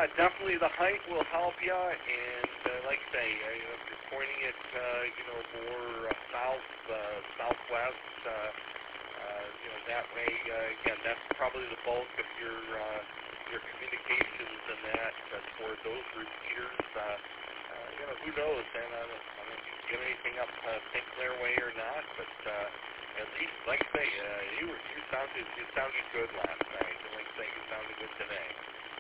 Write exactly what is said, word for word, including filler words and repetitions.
yeah, definitely the height will help you, and uh, like I say, uh, you know, if you're pointing it, uh, you know, more uh, south, uh, southwest, uh, uh, you know, that way, uh, again, that's probably the bulk of your uh, your communications and that uh, toward those repeaters. Uh, uh, you know, who knows? And I don't, I don't know if you get anything up uh, Saint Clair way or not, but uh, at least, like I say, uh, you were, you sounded you sounded good last night, and like I say, you sounded good today.